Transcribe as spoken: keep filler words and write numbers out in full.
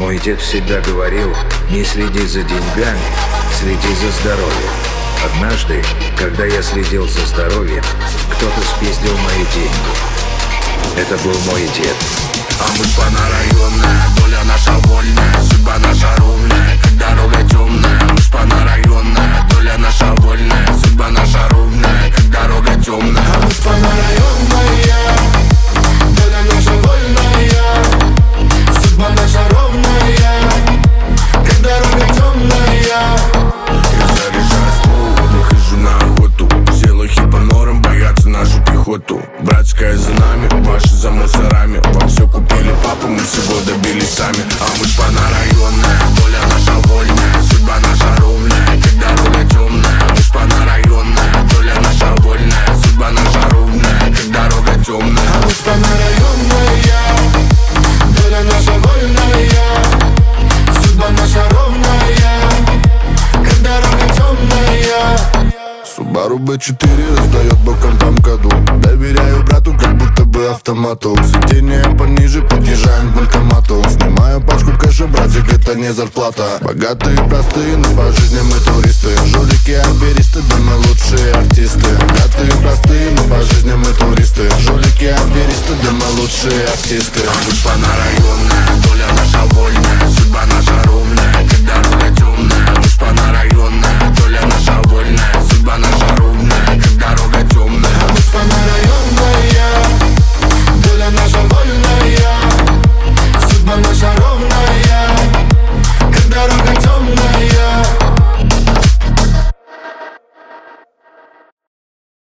Мой дед всегда говорил: не следи за деньгами, следи за здоровьем. Однажды, когда я следил за здоровьем, кто-то спиздил мои деньги. Это был мой дед. А мы шпана районная, доля наша вольная, судьба наша ровная, как дорога темная. Мы шпана районная, доля наша вольная, судьба наша ровная, как дорога темная. А мы шпана районная, доля наша вольная, судьба наша ровная, как дорога темная. Я заряжаю ствол, выхожу на охоту. Все лохи по норам боятся нашу пехоту. Братская за нами, ваши за мусорами. Вам все купили папу, мы всего добились сами. А мы шпана районная, доля наша вольная, судьба наша ровная, как дорога темная. Мы шпана районная, доля наша вольная, судьба наша ровная, как дорога темная. А мы шпана районная, доля наша вольная, судьба наша ровная, как дорога темная. Субару бэ четыре раздает боком там году. Доверяю брату, как будто бы автомату. Сиденье пониже, подъезжаем к банкомату. Снимаю пачку кэша, братик, это не зарплата. Богатые, простые, но по жизни мы туристы. Жулики, аферисты, да мы лучшие артисты. Богатые, простые, но по жизни мы туристы. Жулики, аферисты, да мы лучшие артисты. А мы шпана районная, доля наша вольная, судьба наша ровная.